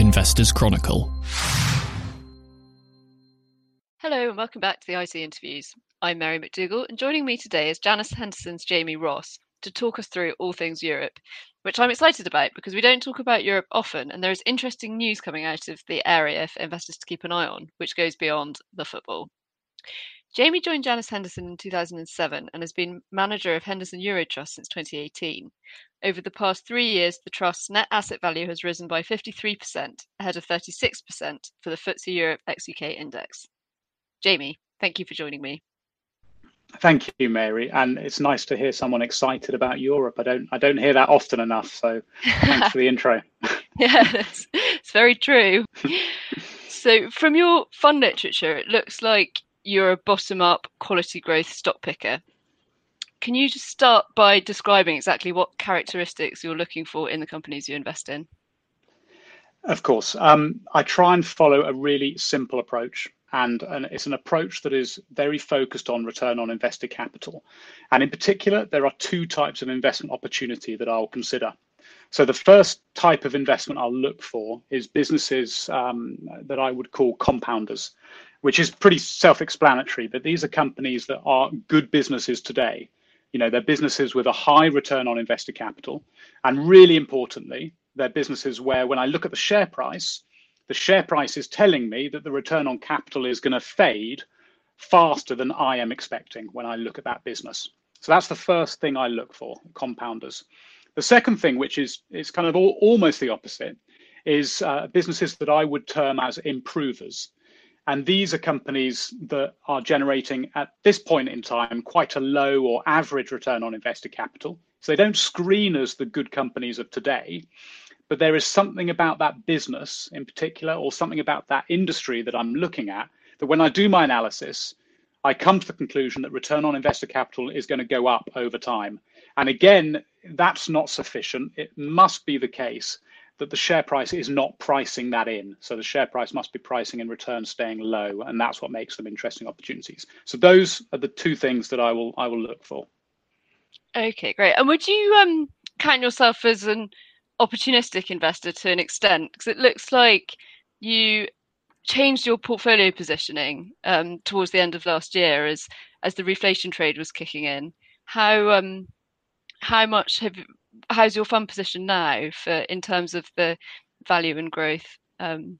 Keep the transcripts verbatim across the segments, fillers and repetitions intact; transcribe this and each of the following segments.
Investors Chronicle. Hello and welcome back to the I C Interviews. I'm Mary McDougall, and joining me today is Janus Henderson's Jamie Ross to talk us through all things Europe, which I'm excited about because we don't talk about Europe often, and there is interesting news coming out of the area for investors to keep an eye on, which goes beyond the football. Jamie joined Janus Henderson in two thousand seven and has been manager of Henderson Eurotrust since twenty eighteen. Over the past three years, the trust's net asset value has risen by fifty-three percent, ahead of thirty-six percent for the F T S E Europe X U K index. Jamie, thank you for joining me. Thank you, Mary, and it's nice to hear someone excited about Europe. I don't I don't hear that often enough, so thanks for the intro. Yeah, it's, it's very true. So from your fund literature, it looks like you're a bottom-up quality growth stock picker. Can you just start by describing exactly what characteristics you're looking for in the companies you invest in? Of course. Um, I try and follow a really simple approach. And, and it's an approach that is very focused on return on invested capital. And in particular, there are two types of investment opportunity that I'll consider. So the first type of investment I'll look for is businesses um, that I would call compounders, which is pretty self-explanatory, but these are companies that are good businesses today. You know, they're businesses with a high return on invested capital. And really importantly, they're businesses where when I look at the share price, the share price is telling me that the return on capital is going to fade faster than I am expecting when I look at that business. So that's the first thing I look for, compounders. The second thing, which is, is kind of all, almost the opposite, is uh, businesses that I would term as improvers. And these are companies that are generating at this point in time quite a low or average return on invested capital. So they don't screen as the good companies of today. But there is something about that business in particular, or something about that industry that I'm looking at, that when I do my analysis, I come to the conclusion that return on invested capital is going to go up over time. And again, that's not sufficient. It must be the case that the share price is not pricing that in. So the share price must be pricing in return staying low, and that's what makes them interesting opportunities. So those are the two things that I will I will look for. Okay, great. And would you um count yourself as an opportunistic investor to an extent, because it looks like you changed your portfolio positioning um, towards the end of last year as as the reflation trade was kicking in. How um how much have how's your fund position now for in terms of the value and growth um,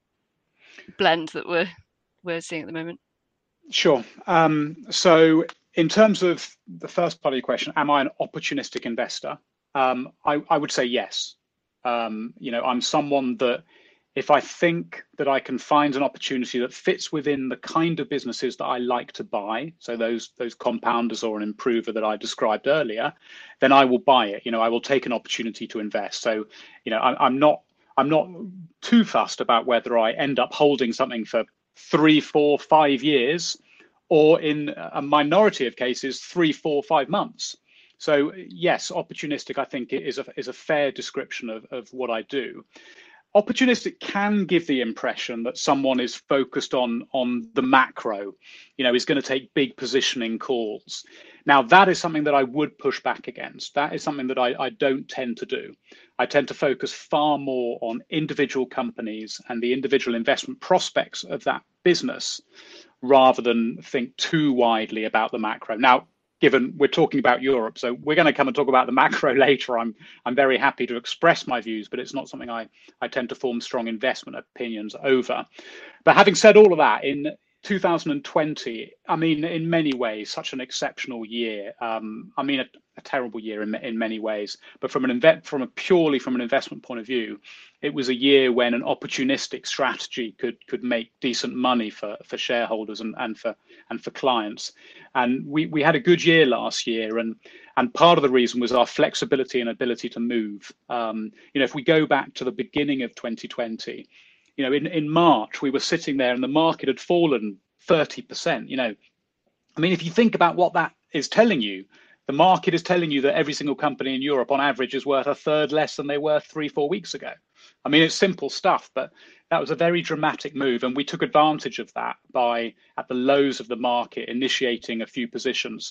blend that we're we're seeing at the moment? Sure. Um, so in terms of the first part of your question, am I an opportunistic investor? Um, I, I would say yes. Um, you know, I'm someone that if I think that I can find an opportunity that fits within the kind of businesses that I like to buy, so those those compounders or an improver that I described earlier, then I will buy it. You know, I will take an opportunity to invest. So, you know, I, I'm not I'm not too fussed about whether I end up holding something for three, four, five years, or in a minority of cases, three, four, five months. So yes, opportunistic, I think, is a is a fair description of, of what I do. Opportunistic can give the impression that someone is focused on on the macro, you know, is going to take big positioning calls. Now, that is something that I would push back against. That is something that I, I don't tend to do. I tend to focus far more on individual companies and the individual investment prospects of that business, rather than think too widely about the macro. Now, given we're talking about Europe, so we're going to come and talk about the macro later. I'm I'm very happy to express my views, but it's not something I, I tend to form strong investment opinions over. But having said all of that, in two thousand twenty, I mean, in many ways, such an exceptional year. Um, I mean, a, a terrible year in in many ways, but from an inve- from a purely from an investment point of view, it was a year when an opportunistic strategy could could make decent money for for shareholders and and for and for clients. And we we had a good year last year, and and part of the reason was our flexibility and ability to move. Um, you know, if we go back to the beginning of twenty twenty. You know, in, in March, we were sitting there and the market had fallen thirty percent. You know, I mean, if you think about what that is telling you, the market is telling you that every single company in Europe on average is worth a third less than they were three, four weeks ago. I mean, it's simple stuff, but that was a very dramatic move. And we took advantage of that by, at the lows of the market, initiating a few positions.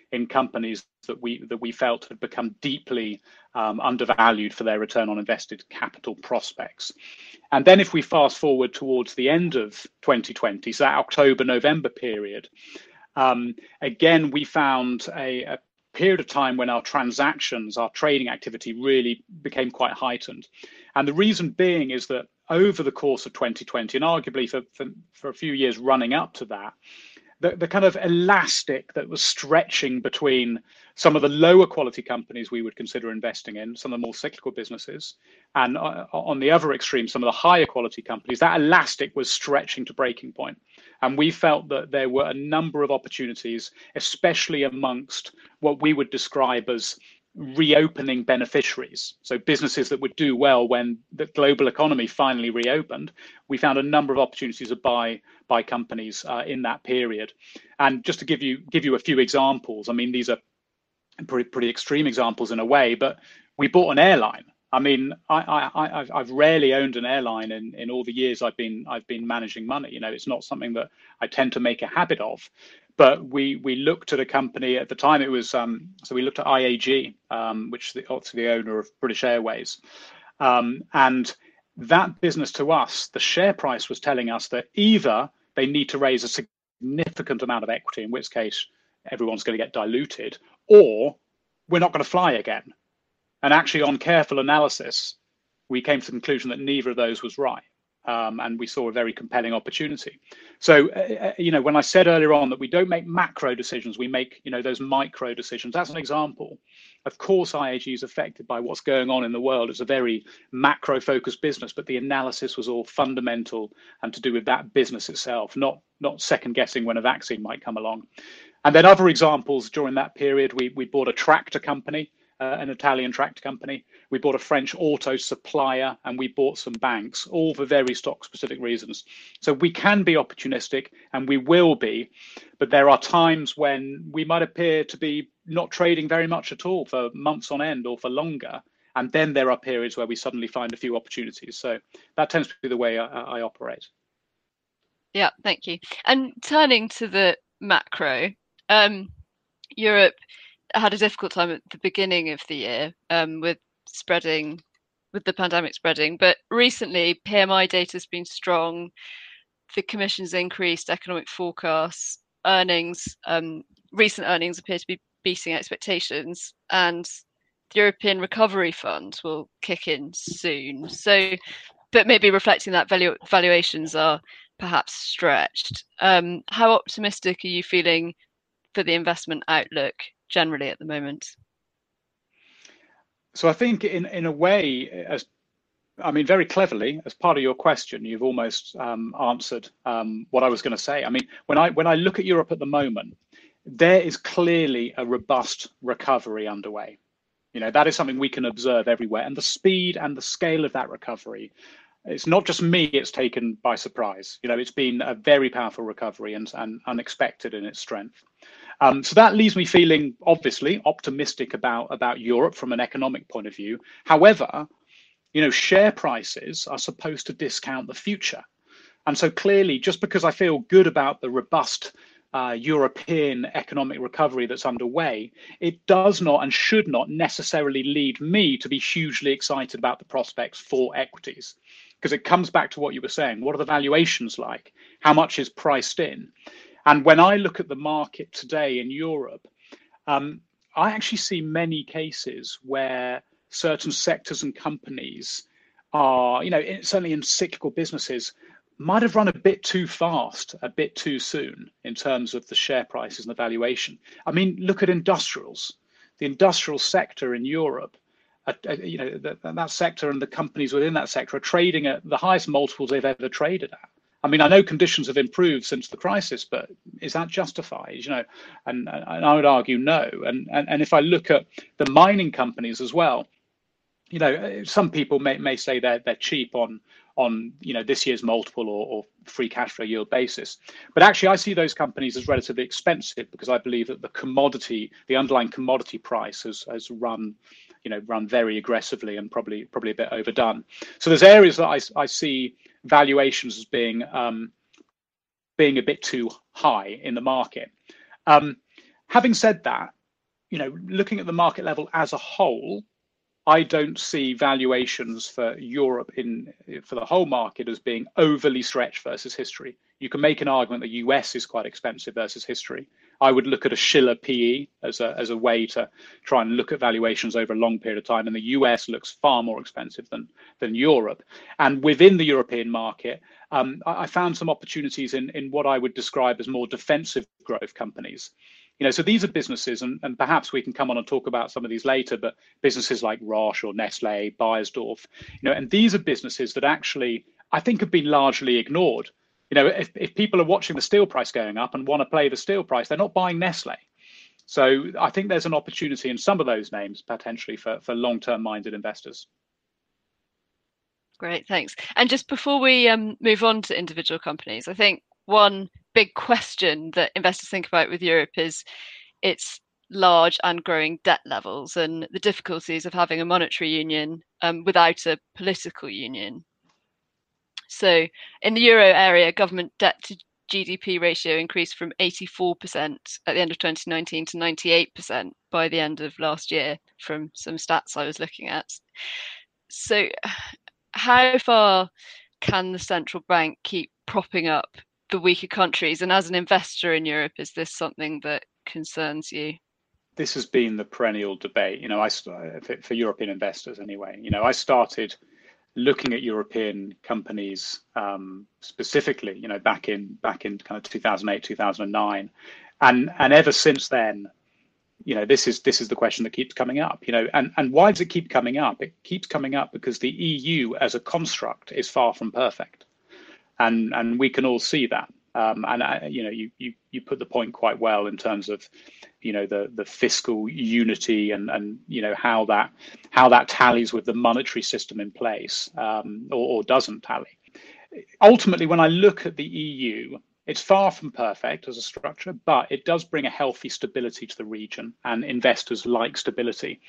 in companies that we that we felt had become deeply um, undervalued for their return on invested capital prospects. And then if we fast forward towards the end of twenty twenty, so that October, November period, um, again, we found a, a period of time when our transactions, our trading activity really became quite heightened. And the reason being is that over the course of twenty twenty, and arguably for, for, for a few years running up to that, the, the kind of elastic that was stretching between some of the lower quality companies we would consider investing in, some of the more cyclical businesses, and uh, on the other extreme, some of the higher quality companies, that elastic was stretching to breaking point. And we felt that there were a number of opportunities, especially amongst what we would describe as reopening beneficiaries. So businesses that would do well when the global economy finally reopened. We found a number of opportunities to buy by companies uh, in that period. And just to give you give you a few examples, I mean, these are pretty, pretty extreme examples in a way, but we bought an airline. I mean, I, I, I've, I've rarely owned an airline in, in all the years I've been I've been managing money. You know, it's not something that I tend to make a habit of. But we we looked at a company at the time. It was um, so we looked at I A G, um, which is the, obviously the owner of British Airways, um, and that business to us, the share price was telling us that either they need to raise a significant amount of equity, in which case everyone's going to get diluted, or we're not going to fly again. And actually, on careful analysis, we came to the conclusion that neither of those was right. Um, and we saw a very compelling opportunity. So, uh, you know, when I said earlier on that we don't make macro decisions, we make, you know, those micro decisions. That's an example. Of course, I A G is affected by what's going on in the world. It's a very macro focused business, but the analysis was all fundamental and to do with that business itself, not, not second guessing when a vaccine might come along. And then other examples during that period, we, we bought a tractor company. Uh, an Italian tractor company. We bought a French auto supplier, and we bought some banks, all for very stock-specific reasons. So we can be opportunistic, and we will be, but there are times when we might appear to be not trading very much at all for months on end or for longer, and then there are periods where we suddenly find a few opportunities. So that tends to be the way I, I operate. Yeah, thank you. And turning to the macro, um, Europe had a difficult time at the beginning of the year um, with spreading, with the pandemic spreading. But recently, P M I data has been strong. The Commission's increased economic forecasts. Earnings, um, recent earnings appear to be beating expectations, and the European Recovery Fund will kick in soon. So, but maybe reflecting that valu- valuations are perhaps stretched. Um, how optimistic are you feeling for the investment outlook generally at the moment? So I think in, in a way, as I mean, very cleverly, as part of your question, you've almost um, answered um, what I was going to say. I mean, when I when I look at Europe at the moment, there is clearly a robust recovery underway. You know, that is something we can observe everywhere. And the speed and the scale of that recovery, it's not just me it's taken by surprise. You know, it's been a very powerful recovery and, and unexpected in its strength. Um, so that leaves me feeling, obviously, optimistic about, about Europe from an economic point of view. However, you know, share prices are supposed to discount the future. And so clearly, just because I feel good about the robust uh, European economic recovery that's underway, it does not and should not necessarily lead me to be hugely excited about the prospects for equities. Because it comes back to what you were saying. What are the valuations like? How much is priced in? And when I look at the market today in Europe, um, I actually see many cases where certain sectors and companies are, you know, certainly in cyclical businesses, might have run a bit too fast, a bit too soon in terms of the share prices and the valuation. I mean, look at industrials. The industrial sector in Europe, uh, uh, you know, that, that sector and the companies within that sector are trading at the highest multiples they've ever traded at. I mean, I know conditions have improved since the crisis, but is that justified? You know, and, and I would argue no. And, and and if I look at the mining companies as well, you know, some people may, may say they're they're cheap on on you know this year's multiple or, or free cash flow yield basis, but actually I see those companies as relatively expensive because I believe that the commodity, the underlying commodity price has has run, you know, run very aggressively and probably probably a bit overdone. So there's areas that I I see valuations as being um, being a bit too high in the market. Um, having said that, you know, looking at the market level as a whole, I don't see valuations for Europe in for the whole market as being overly stretched versus history. You can make an argument that U S is quite expensive versus history. I would look at a Shiller P E as a as a way to try and look at valuations over a long period of time, and the U S looks far more expensive than than Europe. And within the European market, um, I, I found some opportunities in in what I would describe as more defensive growth companies. You know, so these are businesses, and, and perhaps we can come on and talk about some of these later, but businesses like Roche or Nestle, Beiersdorf, you know, and these are businesses that actually I think have been largely ignored. You know, if, if people are watching the steel price going up and want to play the steel price, they're not buying Nestle. So I think there's an opportunity in some of those names potentially for, for long-term minded investors. Great, thanks. And just before we um, move on to individual companies, I think one big question that investors think about with Europe is its large and growing debt levels and the difficulties of having a monetary union um, without a political union. So in the euro area, government debt to G D P ratio increased from eighty-four percent at the end of twenty nineteen to ninety-eight percent by the end of last year from some stats I was looking at. So how far can the central bank keep propping up the weaker countries? And as an investor in Europe, is this something that concerns you? This has been the perennial debate, you know, I for European investors anyway. You know, I started looking at European companies um, specifically, you know, back in back in kind of two thousand eight, two thousand nine, and and ever since then, you know, this is this is the question that keeps coming up. You know, and and why does it keep coming up? It keeps coming up because the E U as a construct is far from perfect, and and we can all see that. Um, and uh, you know, you you you put the point quite well in terms of, you know, the the fiscal unity and and you know how that how that tallies with the monetary system in place, um, or, or doesn't tally. Ultimately, when I look at the E U, it's far from perfect as a structure, but it does bring a healthy stability to the region, and investors like stability.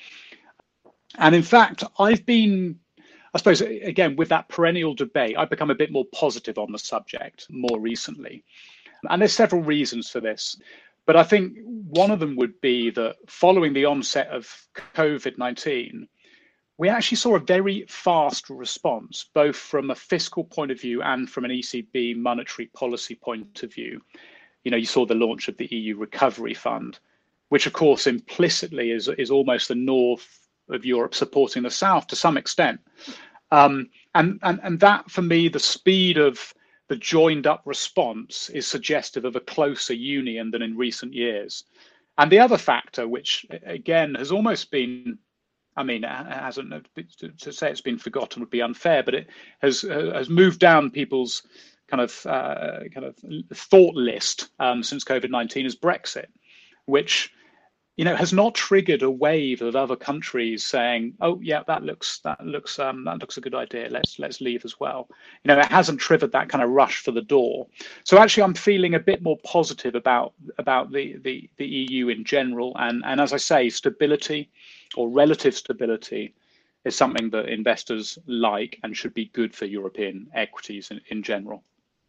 And in fact, I've been, I suppose, again, with that perennial debate, I've become a bit more positive on the subject more recently. And there's several reasons for this. But I think one of them would be that following the onset of COVID nineteen, we actually saw a very fast response, both from a fiscal point of view and from an E C B monetary policy point of view. You know, you saw the launch of the E U Recovery Fund, which of course implicitly is, is almost the north of Europe supporting the south to some extent. Um, and, and, and that, for me, the speed of the joined up response is suggestive of a closer union than in recent years. And the other factor, which again has almost been, I mean, it hasn't, to say it's been forgotten would be unfair, but it has has moved down people's kind of uh, kind of thought list um, since COVID nineteen, is Brexit, which, you know, has not triggered a wave of other countries saying, "Oh, yeah, that looks that looks um, that looks a good idea. Let's let's leave as well." You know, it hasn't triggered that kind of rush for the door. So actually, I'm feeling a bit more positive about about the the, the E U in general, and and as I say, stability or relative stability is something that investors like and should be good for European equities in, in general.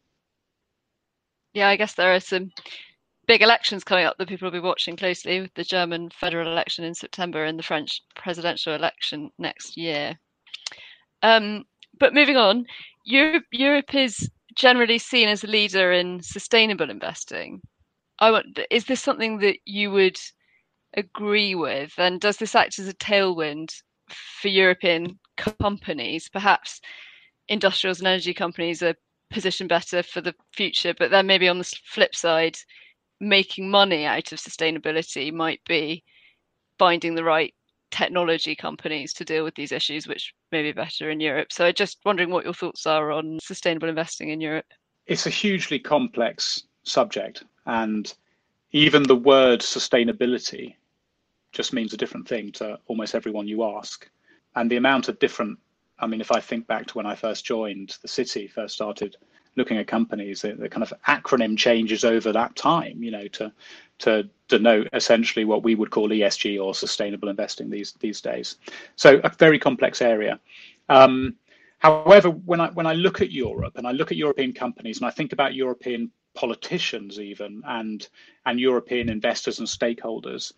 Yeah, I guess there are some big elections coming up that people will be watching closely, with the German federal election in September and the French presidential election next year. Um, but moving on, Europe, Europe is generally seen as a leader in sustainable investing. I want, is this something that you would agree with? And does this act as a tailwind for European companies? Perhaps industrials and energy companies are positioned better for the future, but then maybe on the flip side, making money out of sustainability might be finding the right technology companies to deal with these issues, which may be better in Europe. So I'm just wondering what your thoughts are on sustainable investing in Europe. It's a hugely complex subject, and even the word sustainability just means a different thing to almost everyone you ask. And the amount of different, I mean, if I think back to when I first joined the city, first started looking at companies, the, the kind of acronym changes over that time, you know, to to denote essentially what we would call E S G or sustainable investing these these days. So a very complex area. Um, however, when I when I look at Europe and I look at European companies and I think about European politicians even and and European investors and stakeholders,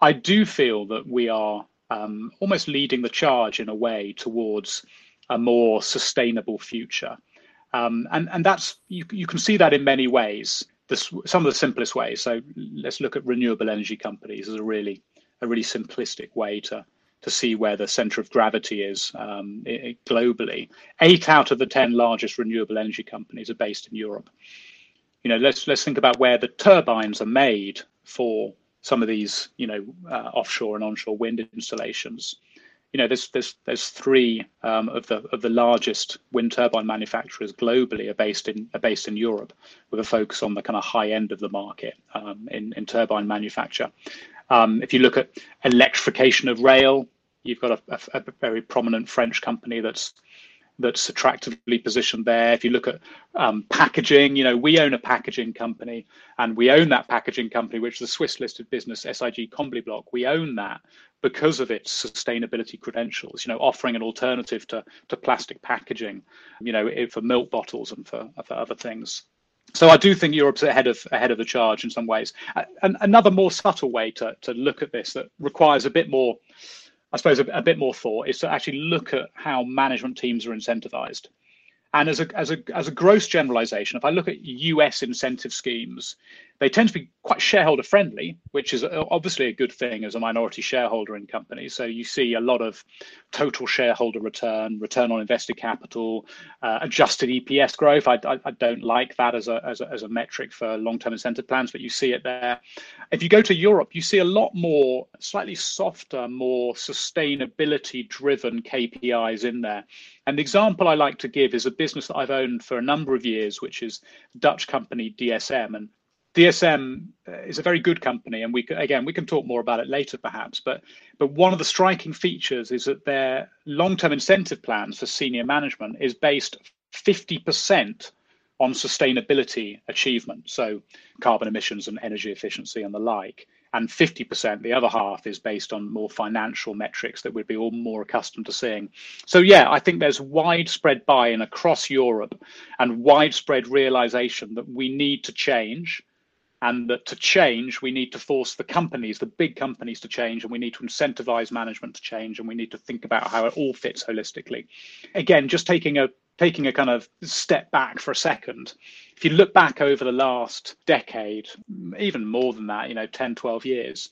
I do feel that we are um, almost leading the charge in a way towards a more sustainable future. Um, and, and that's you, you can see that in many ways. This, some of the simplest ways. So let's look at renewable energy companies as a really a really simplistic way to to see where the center of gravity is um, it, globally. Eight out of the ten largest renewable energy companies are based in Europe. You know, let's let's think about where the turbines are made for some of these, you know, uh, offshore and onshore wind installations. You know, there's there's there's three um, of the of the largest wind turbine manufacturers globally are based in are based in Europe, with a focus on the kind of high end of the market um, in in turbine manufacture. Um, if you look at electrification of rail, you've got a, a, a very prominent French company that's that's attractively positioned there. If you look at um, packaging, you know, we own a packaging company, and we own that packaging company, which is a Swiss listed business, S I G Combibloc. We own that because of its sustainability credentials, you know, offering an alternative to, to plastic packaging, you know, for milk bottles and for, for other things. So I do think Europe's ahead of ahead of the charge in some ways. And another more subtle way to, to look at this that requires a bit more, I suppose, a, a bit more thought is to actually look at how management teams are incentivized. And as a, as a, as a gross generalization, if I look at U S incentive schemes, they tend to be quite shareholder friendly, which is obviously a good thing as a minority shareholder in companies. So you see a lot of total shareholder return, return on invested capital, uh, adjusted E P S growth. I, I, I don't like that as a, as a, as a metric for long-term incentive plans, but you see it there. If you go to Europe, you see a lot more slightly softer, more sustainability driven K P Is in there. And the example I like to give is a business that I've owned for a number of years, which is Dutch company D S M. And D S M is a very good company, and we again we can talk more about it later perhaps. But but one of the striking features is that their long-term incentive plans for senior management is based fifty percent on sustainability achievement, so carbon emissions and energy efficiency and the like. And fifty percent, the other half, is based on more financial metrics that we'd be all more accustomed to seeing. So yeah, I think there's widespread buy-in across Europe and widespread realization that we need to change, and that to change, we need to force the companies, the big companies, to change, and we need to incentivize management to change, and we need to think about how it all fits holistically. Again, just taking a taking a kind of step back for a second, if you look back over the last decade, even more than that, you know, ten, twelve years,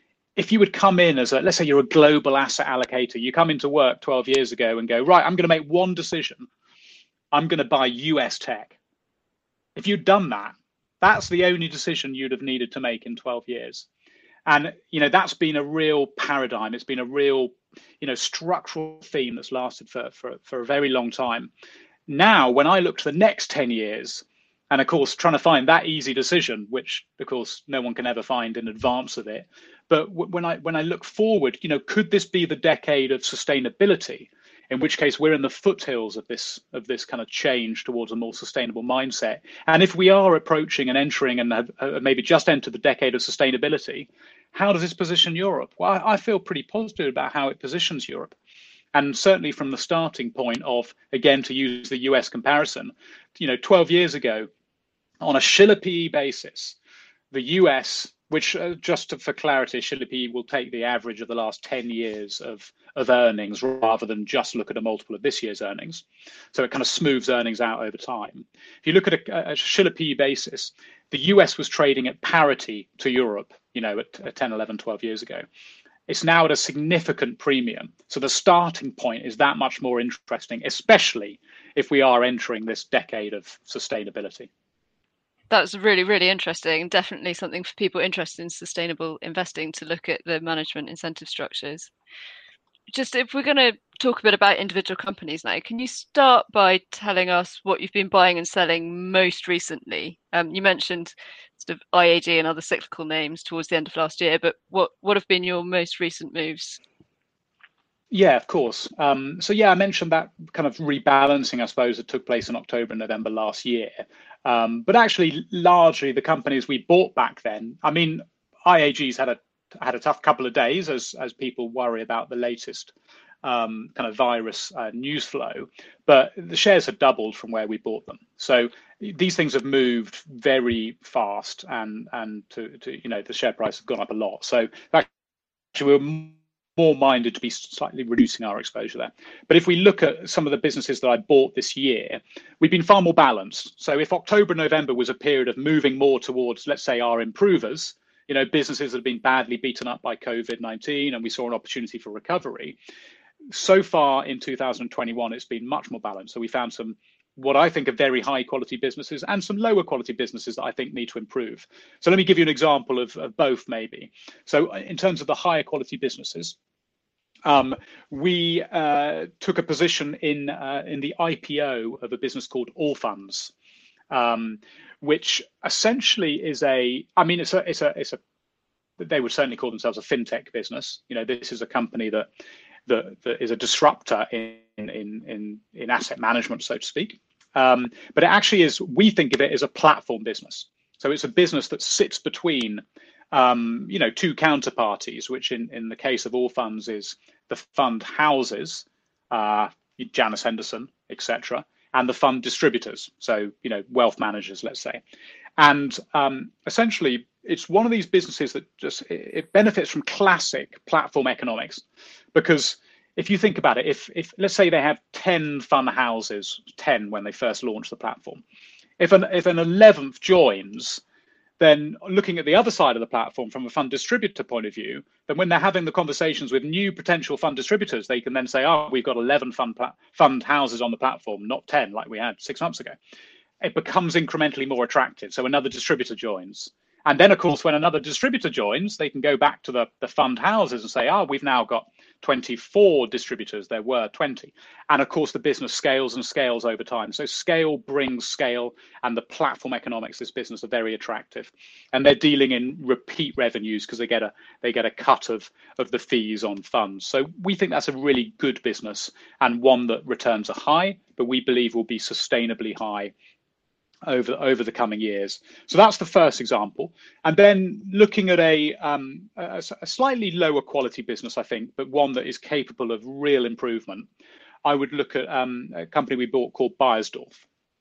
if you would come in as a, let's say you're a global asset allocator, you come into work twelve years ago and go, right, I'm going to make one decision. I'm going to buy U S tech. If you'd done that, that's the only decision you'd have needed to make in twelve years. And, you know, that's been a real paradigm. It's been a real, you know, structural theme that's lasted for, for, for a very long time. Now, when I look to the next ten years, and of course, trying to find that easy decision, which of course no one can ever find in advance of it. But when I when I look forward, you know, could this be the decade of sustainability? In which case we're in the foothills of this of this kind of change towards a more sustainable mindset. And if we are approaching and entering and have uh, maybe just entered the decade of sustainability, how does this position Europe? Well, I, I feel pretty positive about how it positions Europe. And certainly from the starting point of, again, to use the U S comparison, you know, twelve years ago, on a Shiller P E basis, the U S, which uh, just to, for clarity, Shiller P E will take the average of the last ten years of, of earnings rather than just look at a multiple of this year's earnings. So it kind of smooths earnings out over time. If you look at a, a Shiller P E basis, the U S was trading at parity to Europe, you know, at, at ten, eleven, twelve years ago. It's now at a significant premium. So the starting point is that much more interesting, especially if we are entering this decade of sustainability. That's really, really interesting. Definitely something for people interested in sustainable investing to look at the management incentive structures. Just if we're going to talk a bit about individual companies now, can you start by telling us what you've been buying and selling most recently? Um, you mentioned sort of I A G and other cyclical names towards the end of last year, but what, what have been your most recent moves? Yeah, of course. Um, so yeah, I mentioned that kind of rebalancing, I suppose, that took place in October and November last year. Um, but actually, largely the companies we bought back then, I mean, I A G's had a had a tough couple of days as as people worry about the latest um, kind of virus uh, news flow, but the shares have doubled from where we bought them. So these things have moved very fast, and and to, to you know the share price has gone up a lot. So that actually we're more minded to be slightly reducing our exposure there. But if we look at some of the businesses that I bought this year, we've been far more balanced. So if October, November was a period of moving more towards, let's say, our improvers, you know, businesses that have been badly beaten up by COVID nineteen, and we saw an opportunity for recovery. So far in two thousand twenty-one, it's been much more balanced. So we found some, what I think are very high quality businesses and some lower quality businesses that I think need to improve. So let me give you an example of, of both maybe. So in terms of the higher quality businesses, um, we uh, took a position in uh, in the I P O of a business called Allfunds, um, which essentially is a, I mean, it's a, it's a, it's a, they would certainly call themselves a fintech business. You know, this is a company that that, that is a disruptor in in in in asset management, so to speak. Um, but it actually is, we think of it as a platform business. So it's a business that sits between, um, you know, two counterparties, which in, in the case of Allfunds is the fund houses, uh, Janus Henderson, et cetera, and the fund distributors. So, you know, wealth managers, let's say. And um, essentially, it's one of these businesses that just, it, it benefits from classic platform economics, because if you think about it, if, if let's say they have ten fund houses, ten when they first launch the platform, if an, if an eleventh joins, then looking at the other side of the platform from a fund distributor point of view, then when they're having the conversations with new potential fund distributors, they can then say, oh, we've got eleven fund, fund houses on the platform, not ten like we had six months ago. It becomes incrementally more attractive. So another distributor joins. And then, of course, when another distributor joins, they can go back to the, the fund houses and say, oh, we've now got twenty-four distributors. There were twenty. And of course, the business scales and scales over time. So scale brings scale, and the platform economics of this business are very attractive. And they're dealing in repeat revenues because they get a they get a cut of, of the fees on funds. So we think that's a really good business, and one that returns are high, but we believe will be sustainably high over over the coming years. So that's the first example. And then looking at a, um, a, a slightly lower quality business, I think, but one that is capable of real improvement, I would look at um, a company we bought called Beiersdorf.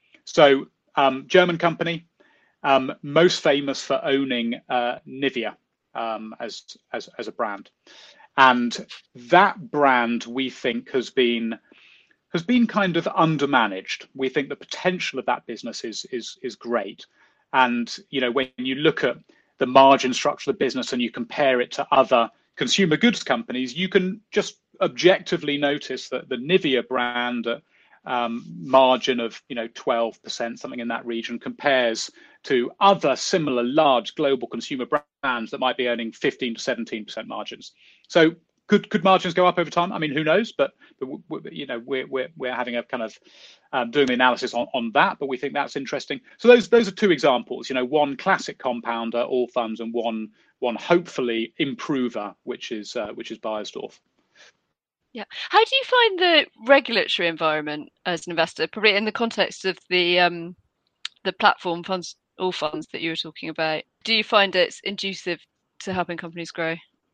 So um, German company, um, most famous for owning uh, Nivea um, as, as, as a brand. And that brand, we think, has been has been kind of undermanaged. We think the potential of that business is is is great. And you know, when you look at the margin structure of the business and you compare it to other consumer goods companies, you can just objectively notice that the Nivea brand uh, um, margin of you know twelve percent, something in that region, compares to other similar large global consumer brands that might be earning fifteen to seventeen percent margins. So Could could margins go up over time? I mean, who knows? But, but you know, we're we're we're having a kind of um, doing the analysis on, on that. But we think that's interesting. So those those are two examples. You know, one classic compounder, Allfunds, and one one hopefully improver, which is uh, which is Beiersdorf. Yeah. How do you find the regulatory environment as an investor, probably in the context of the um, the platform funds, Allfunds that you were talking about? Do you find it's conducive to helping companies grow?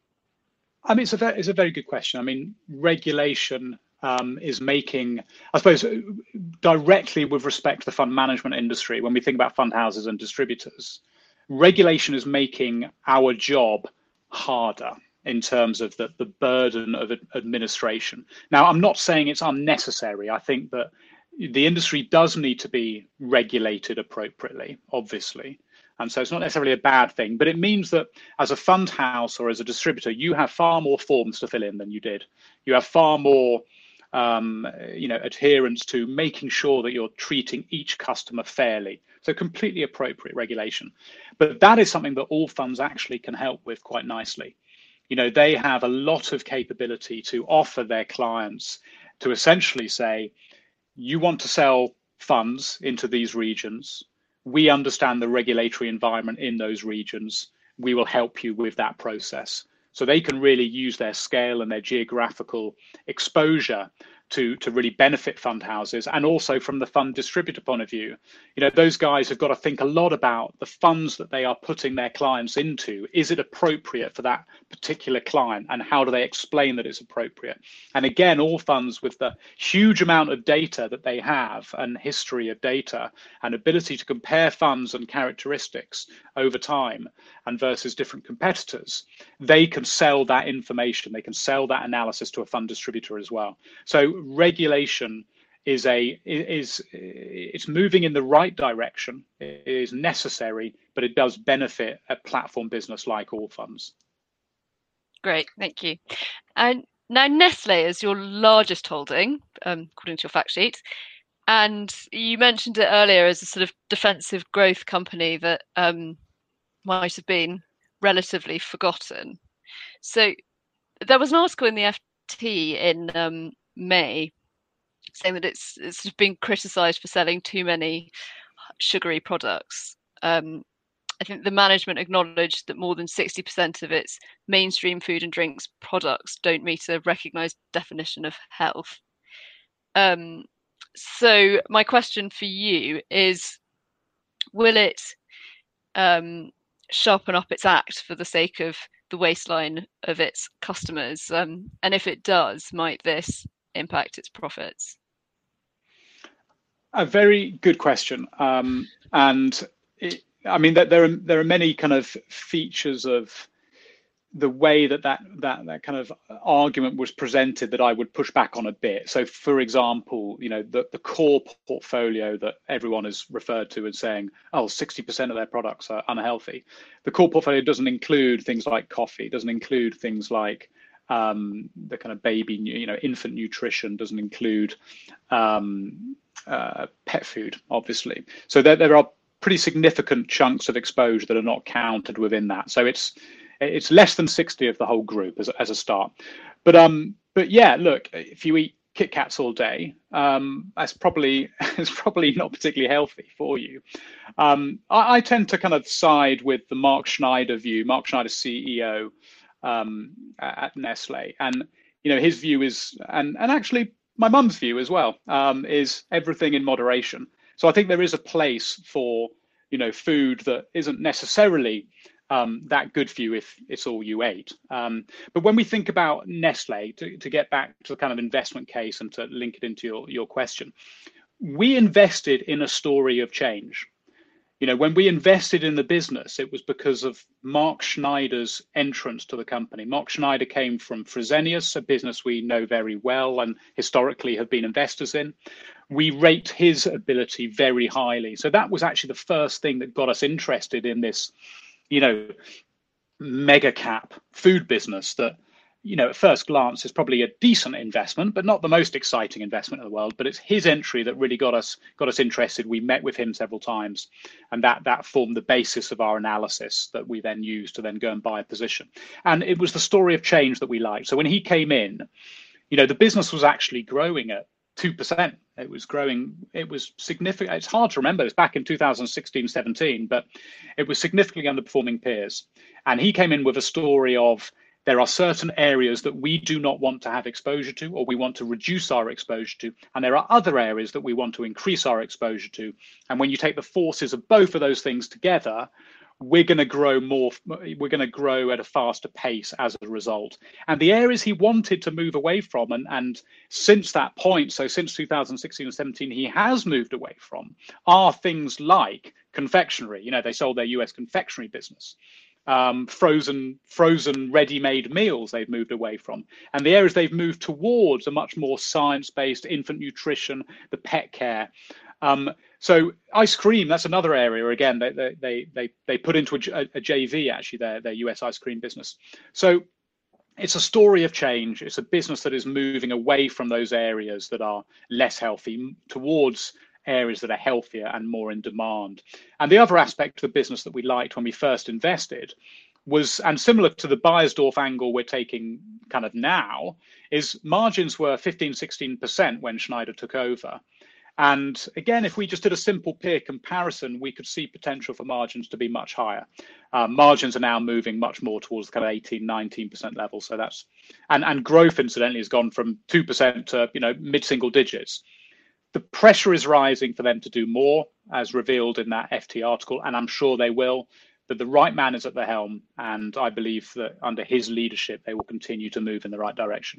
I mean, it's a very, it's a very good question. I mean, regulation um, is making, I suppose, directly with respect to the fund management industry, when we think about fund houses and distributors, regulation is making our job harder in terms of the, the burden of administration. Now, I'm not saying it's unnecessary. I think that the industry does need to be regulated appropriately, obviously. And so it's not necessarily a bad thing, but it means that as a fund house or as a distributor, you have far more forms to fill in than you did. You have far more um, you know, adherence to making sure that you're treating each customer fairly. So completely appropriate regulation. But that is something that Allfunds actually can help with quite nicely. You know, they have a lot of capability to offer their clients to essentially say, you want to sell funds into these regions. We understand the regulatory environment in those regions. We will help you with that process. So they can really use their scale and their geographical exposure to, to really benefit fund houses, and also from the fund distributor point of view. You know, those guys have got to think a lot about the funds that they are putting their clients into. Is it appropriate for that particular client, and how do they explain that it's appropriate? And again, all funds with the huge amount of data that they have, and history of data, and ability to compare funds and characteristics over time and versus different competitors, they can sell that information, they can sell that analysis to a fund distributor as well. So regulation is a is it's moving in the right direction. It is necessary, but it does benefit a platform business like Allfunds. Great, thank you. And now Nestle is your largest holding, um, according to your fact sheet. And you mentioned it earlier as a sort of defensive growth company that um, might have been relatively forgotten. So there was an article in the F T in um, May saying that it's it's been criticised for selling too many sugary products. Um, I think the management acknowledged that more than sixty percent of its mainstream food and drinks products don't meet a recognised definition of health. Um, so my question for you is, will it um, sharpen up its act for the sake of the waistline of its customers? Um, and if it does, might this impact its profits? A very good question. Um, and it, I mean, that there are there are many kind of features of the way that that that that kind of argument was presented that I would push back on a bit. So, for example, you know, the the core portfolio that everyone has referred to as saying, oh, sixty percent of their products are unhealthy. The core portfolio doesn't include things like coffee, doesn't include things like um, the kind of baby, you know, infant nutrition, doesn't include um, uh, pet food, obviously. So there there are pretty significant chunks of exposure that are not counted within that. So it's it's less than sixty of the whole group as, as a start. But um, but yeah, look, if you eat Kit Kats all day, um, that's probably it's probably not particularly healthy for you. Um, I, I tend to kind of side with the Mark Schneider view. Mark Schneider, C E O um, at Nestle, and you know his view is, and and actually my mum's view as well, um, is everything in moderation. So I think there is a place for you know food that isn't necessarily Um, that good for you if it's all you ate. Um, but when we think about Nestle, to, to get back to the kind of investment case and to link it into your, your question, we invested in a story of change. You know, when we invested in the business, it was because of Mark Schneider's entrance to the company. Mark Schneider came from Fresenius, a business we know very well and historically have been investors in. We rate his ability very highly. So that was actually the first thing that got us interested in this, you know, mega cap food business that, you know, at first glance is probably a decent investment, but not the most exciting investment in the world. But it's his entry that really got us got us interested. We met with him several times, and that that formed the basis of our analysis that we then used to then go and buy a position. And it was the story of change that we liked. So when he came in, you know, the business was actually growing at two percent. It was growing, it was significant. It's hard to remember, it's back in two thousand sixteen, seventeen, but it was significantly underperforming peers. And he came in with a story of, there are certain areas that we do not want to have exposure to, or we want to reduce our exposure to. And there are other areas that we want to increase our exposure to. And when you take the forces of both of those things together, we're going to grow more, we're going to grow at a faster pace as a result. And the areas he wanted to move away from, and, and since that point, so since two thousand sixteen and seventeen, he has moved away from, are things like confectionery. You know, they sold their U S confectionery business. Um, frozen, frozen ready-made meals they've moved away from. And the areas they've moved towards are much more science-based, infant nutrition, the pet care. Um, so ice cream, that's another area. Again, they they they they put into a, a J V actually their their U S ice cream business. So it's a story of change. It's a business that is moving away from those areas that are less healthy towards areas that are healthier and more in demand. And the other aspect of the business that we liked when we first invested was, and similar to the Beiersdorf angle we're taking kind of now, is margins were fifteen, sixteen percent when Schneider took over. And again, if we just did a simple peer comparison, we could see potential for margins to be much higher. Uh, margins are now moving much more towards kind of eighteen, nineteen percent level. So that's, and, and growth incidentally has gone from two percent to, you know, mid-single digits. The pressure is rising for them to do more, as revealed in that F T article, and I'm sure they will. But the right man is at the helm, and I believe that under his leadership, they will continue to move in the right direction.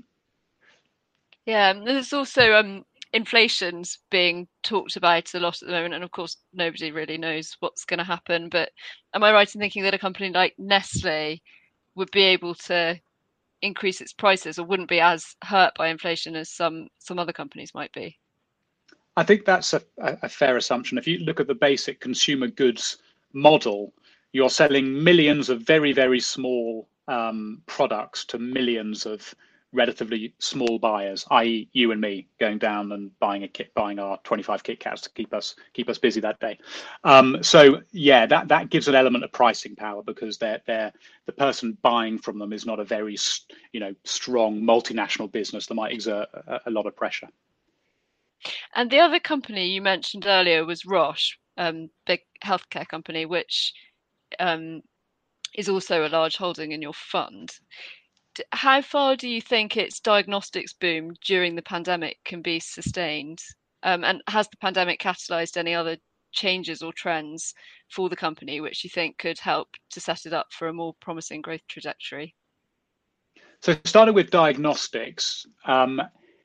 Yeah, and there's also um, inflation's being talked about a lot at the moment, and of course, nobody really knows what's going to happen. But am I right in thinking that a company like Nestle would be able to increase its prices, or wouldn't be as hurt by inflation as some some other companies might be? I think that's a, a fair assumption. If you look at the basic consumer goods model, you're selling millions of very, very small um, products to millions of relatively small buyers, that is, you and me, going down and buying a kit, buying our twenty-five Kit Kats to keep us keep us busy that day. Um, so yeah, that that gives an element of pricing power, because they're they're the person buying from them is not a very you know strong multinational business that might exert a, a lot of pressure. And the other company you mentioned earlier was Roche, um, big healthcare company, which um, is also a large holding in your fund. How far do you think its diagnostics boom during the pandemic can be sustained? Um, and has the pandemic catalyzed any other changes or trends for the company which you think could help to set it up for a more promising growth trajectory? So starting with diagnostics, um,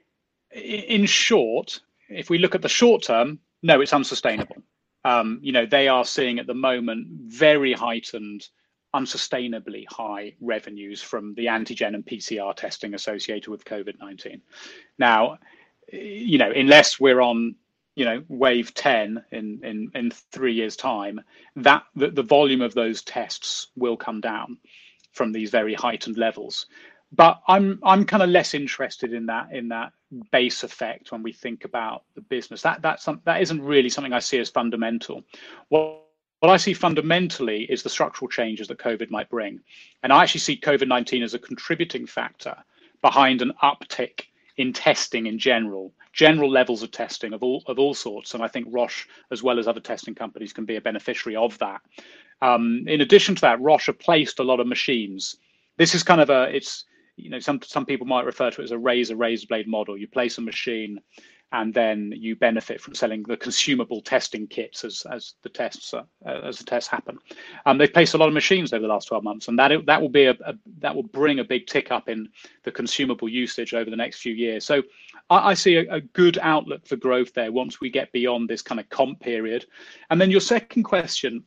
in short, if we look at the short term, no, it's unsustainable. Um, you know, they are seeing at the moment very heightened, unsustainably high revenues from the antigen and P C R testing associated with COVID nineteen. Now, you know, unless we're on, you know, wave ten in in, in three years' time, that the, the volume of those tests will come down from these very heightened levels. But I'm I'm kind of less interested in that in that base effect when we think about the business. That that's some, that isn't really something I see as fundamental. What what I see fundamentally is the structural changes that COVID might bring, and I actually see COVID nineteen as a contributing factor behind an uptick in testing in general, general levels of testing of all of all sorts. And I think Roche, as well as other testing companies, can be a beneficiary of that. Um, in addition to that, Roche have placed a lot of machines. This is kind of a it's you know, some some people might refer to it as a razor razor blade model. You place a machine, and then you benefit from selling the consumable testing kits as as the tests uh, as the tests happen. Um, they've placed a lot of machines over the last twelve months, and that that will be a, a that will bring a big tick up in the consumable usage over the next few years. So I, I see a, a good outlook for growth there once we get beyond this kind of comp period. And then your second question.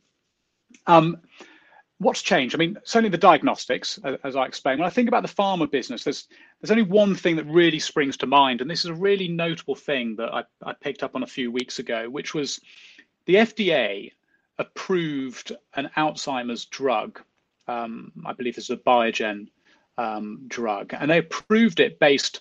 Um, What's changed? I mean, certainly the diagnostics, as I explained. When I think about the pharma business, there's there's only one thing that really springs to mind, and this is a really notable thing that I, I picked up on a few weeks ago, which was the F D A approved an Alzheimer's drug. Um, I believe it's a Biogen um, drug, and they approved it based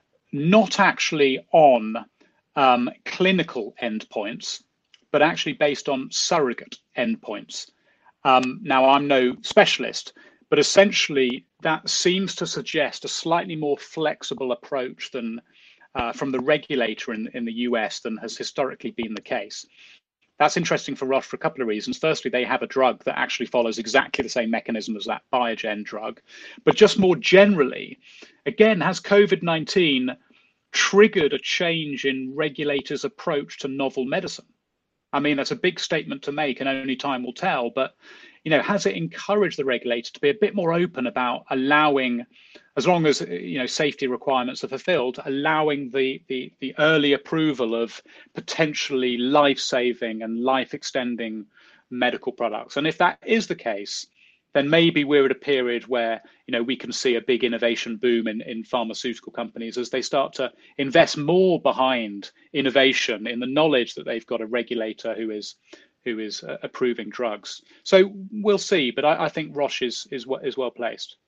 not actually on um, clinical endpoints, but actually based on surrogate endpoints. Um, now, I'm no specialist, but essentially that seems to suggest a slightly more flexible approach than uh, from the regulator in, in the U S than has historically been the case. That's interesting for Roche for a couple of reasons. Firstly, they have a drug that actually follows exactly the same mechanism as that Biogen drug. But just more generally, again, has COVID nineteen triggered a change in regulators' approach to novel medicine? I mean, that's a big statement to make, and only time will tell. But, you know, has it encouraged the regulator to be a bit more open about allowing, as long as you know safety requirements are fulfilled, allowing the the, the early approval of potentially life-saving and life-extending medical products? And if that is the case, then maybe we're at a period where you know we can see a big innovation boom in, in pharmaceutical companies as they start to invest more behind innovation in the knowledge that they've got a regulator who is who is uh, approving drugs. So we'll see, but I, I think Roche is is is well placed.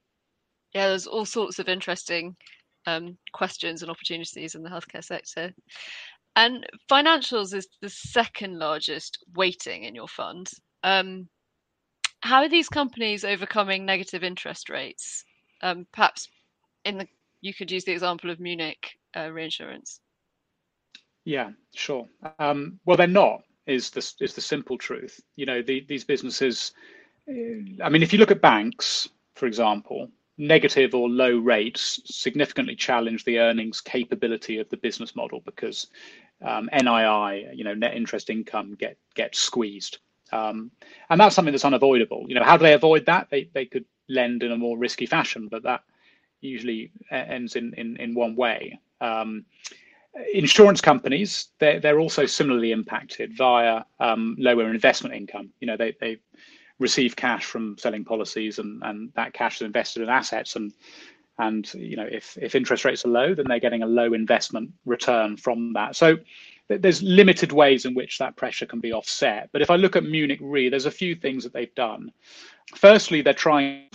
Yeah, there's all sorts of interesting um, questions and opportunities in the healthcare sector. And financials is the second largest weighting in your fund. Um, How are these companies overcoming negative interest rates? Um, perhaps in the you could use the example of Munich uh, reinsurance. Yeah, sure. Um, well, they're not. Is the is the simple truth. You know, the, these businesses. I mean, if you look at banks, for example, negative or low rates significantly challenge the earnings capability of the business model because um, N I I, you know, net interest income, get get squeezed, um, and that's something that's unavoidable. You know, how do they avoid that? They they could lend in a more risky fashion, but that usually ends in in, in one way. Um, insurance companies, they're, they're also similarly impacted via um, lower investment income. You know, they, they receive cash from selling policies, and, and that cash is invested in assets. And, and you know, if, if interest rates are low, then they're getting a low investment return from that. So there's limited ways in which that pressure can be offset. But if I look at Munich Re, there's a few things that they've done. Firstly, they're trying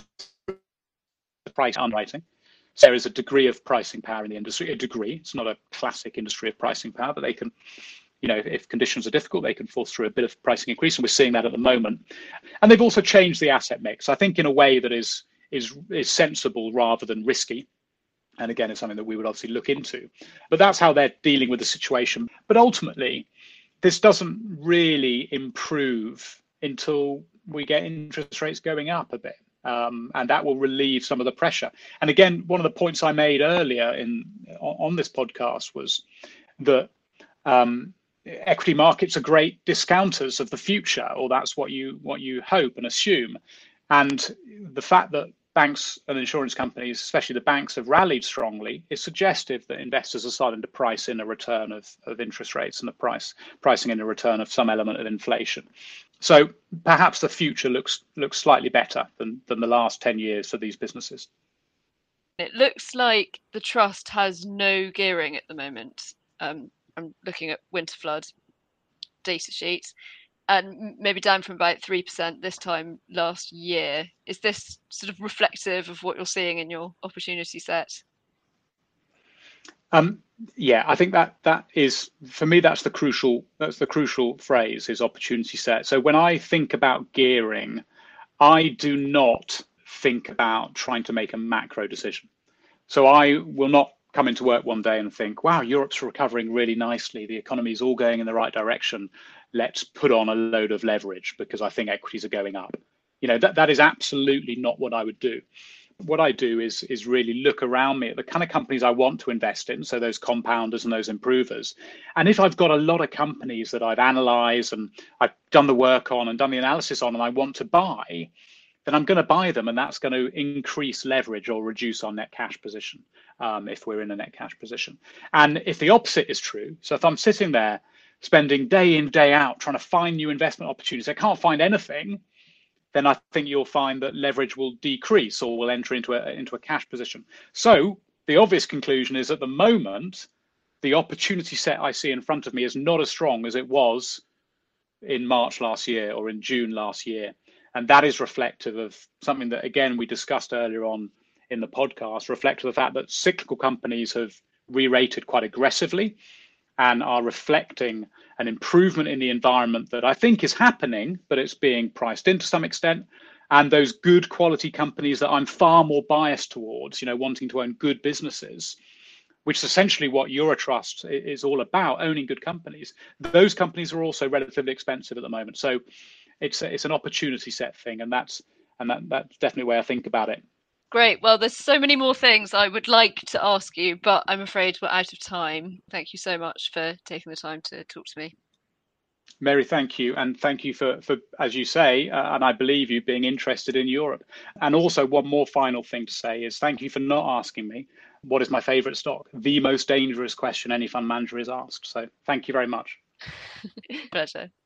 to price underwriting. So there is a degree of pricing power in the industry, a degree. It's not a classic industry of pricing power, but they can, you know, if conditions are difficult, they can force through a bit of pricing increase, and we're seeing that at the moment. And they've also changed the asset mix, I think, in a way that is is is sensible rather than risky. And again, it's something that we would obviously look into. But that's how they're dealing with the situation. But ultimately, this doesn't really improve until we get interest rates going up a bit. Um, and that will relieve some of the pressure. And again, one of the points I made earlier in on, on this podcast was that um, equity markets are great discounters of the future, or that's what you what you hope and assume. And the fact that banks and insurance companies, especially the banks, have rallied strongly is suggestive that investors are starting to price in a return of, of interest rates and the price pricing in a return of some element of inflation. So perhaps the future looks looks slightly better than, than the last ten years for these businesses. It looks like the trust has no gearing at the moment. Um, I'm looking at Winterflood data sheets, and maybe down from about three percent this time last year. Is this sort of reflective of what you're seeing in your opportunity set? Um, yeah, I think that that is, for me, that's the crucial that's the crucial phrase, is opportunity set. So when I think about gearing, I do not think about trying to make a macro decision. So I will not come into work one day and think, wow, Europe's recovering really nicely. The economy is all going in the right direction. Let's put on a load of leverage because I think equities are going up. You know, that, that is absolutely not what I would do. What I do is is really look around me at the kind of companies I want to invest in, so those compounders and those improvers. And if I've got a lot of companies that I've analyzed and I've done the work on and done the analysis on and I want to buy, then I'm going to buy them, and that's going to increase leverage or reduce our net cash position um, if we're in a net cash position. And if the opposite is true, so if I'm sitting there spending day in, day out trying to find new investment opportunities, I can't find anything, then I think you'll find that leverage will decrease or will enter into a, into a cash position. So the obvious conclusion is, at the moment, the opportunity set I see in front of me is not as strong as it was in March last year or in June last year. And that is reflective of something that, again, we discussed earlier on in the podcast, reflective of the fact that cyclical companies have re-rated quite aggressively and are reflecting an improvement in the environment that I think is happening, but it's being priced in to some extent. And those good quality companies that I'm far more biased towards, you know, wanting to own good businesses, which is essentially what Eurotrust is all about, owning good companies. Those companies are also relatively expensive at the moment. So it's a, it's an opportunity set thing, and that's and that that's definitely the way I think about it. Great. Well, there's so many more things I would like to ask you, but I'm afraid we're out of time. Thank you so much for taking the time to talk to me. Mary, thank you. And thank you for, for as you say, uh, and I believe you, being interested in Europe. And also, one more final thing to say is thank you for not asking me what is my favorite stock, the most dangerous question any fund manager is asked. So thank you very much. Pleasure.